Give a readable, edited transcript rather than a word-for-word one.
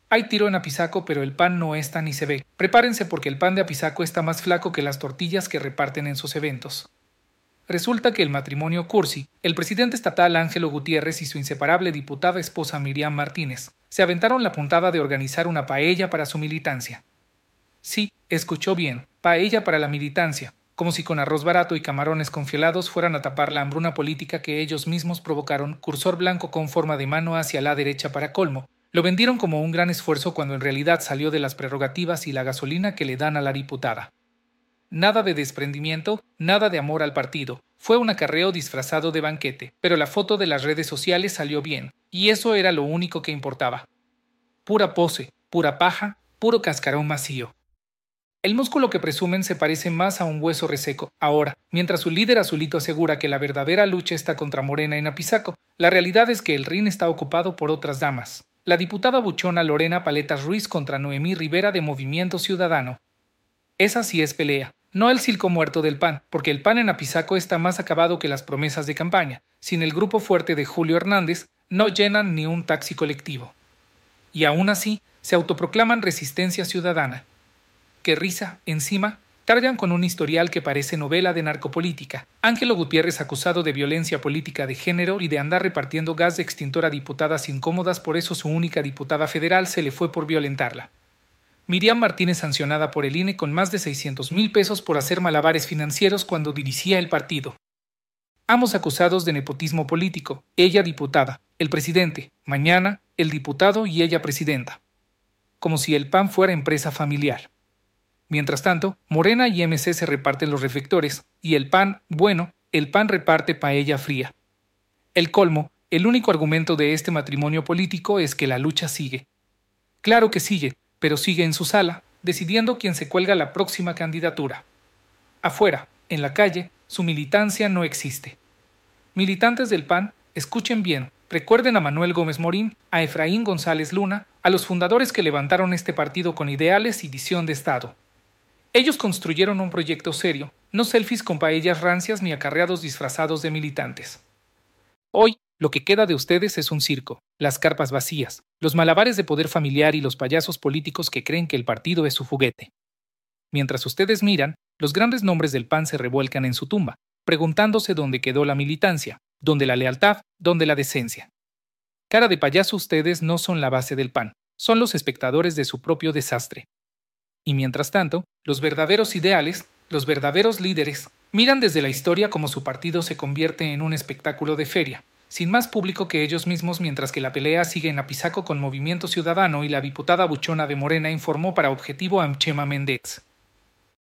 Hay tiro en Apizaco, pero el pan no está ni se ve. Prepárense porque el pan de Apizaco está más flaco que las tortillas que reparten en sus eventos. Resulta que el matrimonio Cursi, el presidente estatal Ángelo Gutiérrez y su inseparable diputada esposa Miriam Martínez, se aventaron la puntada de organizar una paella para su militancia. Sí, escuchó bien, paella para la militancia, como si con arroz barato y camarones congelados fueran a tapar la hambruna política que ellos mismos provocaron, cursor blanco con forma de mano hacia la derecha para colmo. Lo vendieron como un gran esfuerzo cuando en realidad salió de las prerrogativas y la gasolina que le dan a la diputada. Nada de desprendimiento, nada de amor al partido. Fue un acarreo disfrazado de banquete, pero la foto de las redes sociales salió bien, y eso era lo único que importaba. Pura pose, pura paja, puro cascarón vacío. El músculo que presumen se parece más a un hueso reseco. Ahora, mientras su líder azulito asegura que la verdadera lucha está contra Morena en Apizaco, la realidad es que el ring está ocupado por otras damas. La diputada buchona Lorena Paletas Ruiz contra Noemí Rivera de Movimiento Ciudadano. Esa sí es pelea, no el circo muerto del PAN, porque el PAN en Apizaco está más acabado que las promesas de campaña. Sin el grupo fuerte de Julio Hernández, no llenan ni un taxi colectivo. Y aún así, se autoproclaman resistencia ciudadana. ¡Qué risa! Encima, cargan con un historial que parece novela de narcopolítica. Ángelo Gutiérrez acusado de violencia política de género y de andar repartiendo gas de extintor a diputadas incómodas, por eso su única diputada federal se le fue por violentarla. Miriam Martínez sancionada por el INE con más de 600,000 pesos por hacer malabares financieros cuando dirigía el partido. Ambos acusados de nepotismo político, ella diputada, el presidente, mañana el diputado y ella presidenta. Como si el PAN fuera empresa familiar. Mientras tanto, Morena y MC se reparten los reflectores, y el PAN, bueno, el PAN reparte paella fría. El colmo, el único argumento de este matrimonio político es que la lucha sigue. Claro que sigue, pero sigue en su sala, decidiendo quién se cuelga la próxima candidatura. Afuera, en la calle, su militancia no existe. Militantes del PAN, escuchen bien, recuerden a Manuel Gómez Morín, a Efraín González Luna, a los fundadores que levantaron este partido con ideales y visión de Estado. Ellos construyeron un proyecto serio, no selfies con paellas rancias ni acarreados disfrazados de militantes. Hoy, lo que queda de ustedes es un circo, las carpas vacías, los malabares de poder familiar y los payasos políticos que creen que el partido es su juguete. Mientras ustedes miran, los grandes nombres del PAN se revuelcan en su tumba, preguntándose dónde quedó la militancia, dónde la lealtad, dónde la decencia. Cara de payaso, ustedes no son la base del PAN, son los espectadores de su propio desastre. Y mientras tanto, los verdaderos ideales, los verdaderos líderes, miran desde la historia cómo su partido se convierte en un espectáculo de feria, sin más público que ellos mismos, mientras que la pelea sigue en Apizaco con Movimiento Ciudadano y la diputada buchona de Morena informó para Objetivo a Chema Méndez.